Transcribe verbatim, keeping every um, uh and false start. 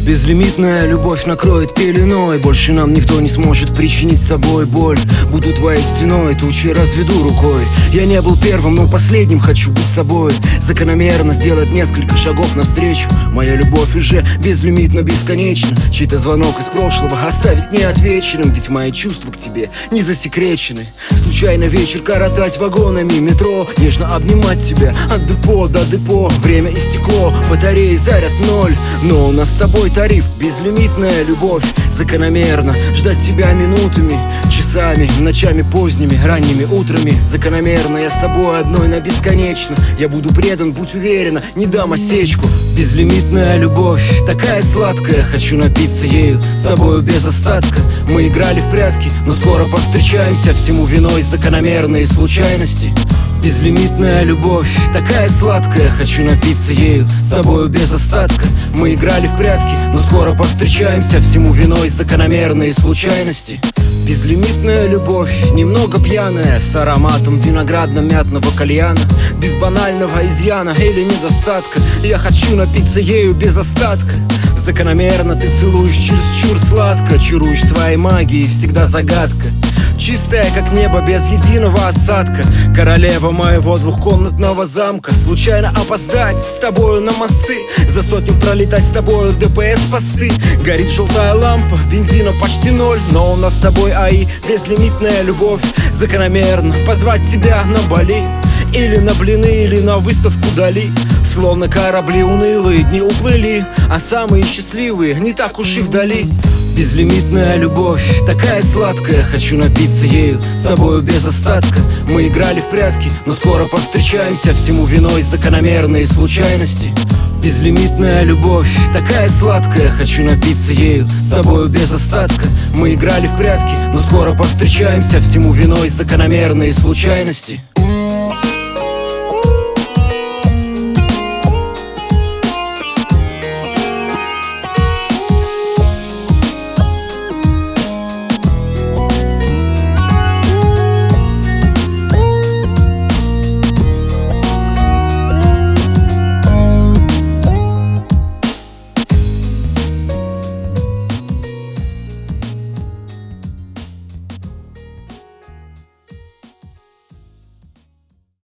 Безлимитная любовь накроет пеленой. Больше нам никто не сможет причинить с тобой боль. Буду твоей стеной, тучи разведу рукой. Я не был первым, но последним хочу быть с тобой. Закономерно сделать несколько шагов навстречу. Моя любовь уже безлимитно бесконечна. Чей-то звонок из прошлого оставить неотвеченным. Ведь мои чувства к тебе не засекречены. Случайно вечер коротать вагонами метро, нежно обнимать тебя от депо до депо. Время истекло, батареи заряд ноль. Но у нас с тобой тариф, безлимитная любовь. Закономерно ждать тебя минутами, часами, ночами поздними, ранними утрами. Закономерно я с тобой одной на бесконечно. Я буду предан, будь уверена, не дам осечку. Безлимитная любовь, такая сладкая. Хочу напиться ею с тобою без остатка. Мы играли в прятки, но скоро повстречаемся. Всему виной закономерные случайности. Безлимитная любовь, такая сладкая. Хочу напиться ею с тобою без остатка. Мы играли в прятки, но скоро повстречаемся. Всему виной закономерные случайности. Безлимитная любовь, немного пьяная, с ароматом виноградно-мятного кальяна. Без банального изъяна или недостатка. Я хочу напиться ею без остатка. Закономерно ты целуешь чересчур сладко. Чаруешь своей магией, всегда загадка. Чистая, как небо, без единого осадка. Королева моего двухкомнатного замка. Случайно опоздать с тобою на мосты. За сотню пролетать с тобою ДПС-посты. Горит желтая лампа, бензина почти ноль. Но у нас с тобой АИ, безлимитная любовь. Закономерно позвать тебя на Бали. Или на блины, или на выставку Дали. Словно корабли унылые дни уплыли, а самые счастливые не так уж и вдали. Безлимитная любовь, такая сладкая. Хочу напиться ею с тобою без остатка. Мы играли в прятки, но скоро повстречаемся. Всему виной закономерные случайности. Безлимитная любовь, такая сладкая. Хочу напиться ею с тобою без остатка. Мы играли в прятки, но скоро повстречаемся. Всему виной закономерные случайности.